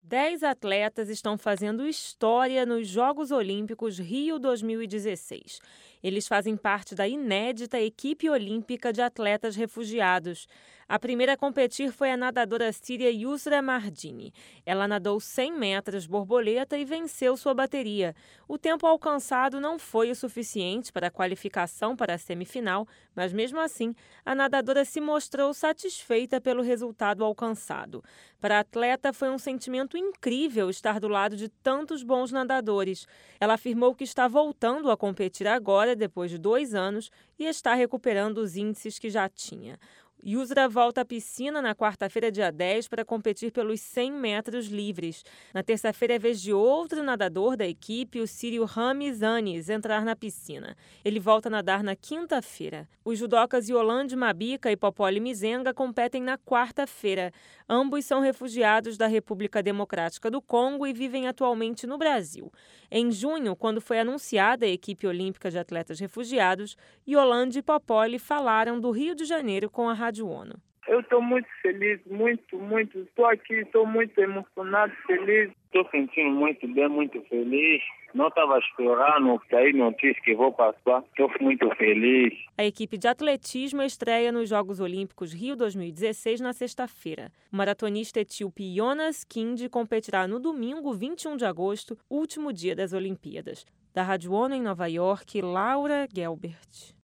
10 atletas estão fazendo história nos Jogos Olímpicos Rio 2016. Eles fazem parte da inédita equipe olímpica de atletas refugiados. A primeira a competir foi a nadadora síria Yusra Mardini. Ela nadou 100 metros borboleta e venceu sua bateria. O tempo alcançado não foi o suficiente para a qualificação para a semifinal, mas mesmo assim, a nadadora se mostrou satisfeita pelo resultado alcançado. Para a atleta, foi um sentimento incrível estar do lado de tantos bons nadadores. Ela afirmou que está voltando a competir agora, depois de 2 anos, e está recuperando os índices que já tinha. Yusra volta à piscina na quarta-feira, dia 10, para competir pelos 100 metros livres. Na terça-feira é vez de outro nadador da equipe, o sírio Rami Zanis, entrar na piscina. Ele volta a nadar na quinta-feira. Os judocas Yolande Mabica e Popoli Mizenga competem na quarta-feira. Ambos são refugiados da República Democrática do Congo e vivem atualmente no Brasil. Em junho, quando foi anunciada a equipe olímpica de atletas refugiados, Yolande e Popoli falaram do Rio de Janeiro com a Rádio ONU. Eu estou muito feliz, muito. Estou aqui, estou muito emocionado, feliz. Estou sentindo muito bem, muito feliz. Não estava esperando sair notícia que vou passar. Estou muito feliz. A equipe de atletismo estreia nos Jogos Olímpicos Rio 2016 na sexta-feira. O maratonista etíope Jonas Kinde competirá no domingo, 21 de agosto, último dia das Olimpíadas. Da Rádio ONU em Nova York, Laura Gelbert.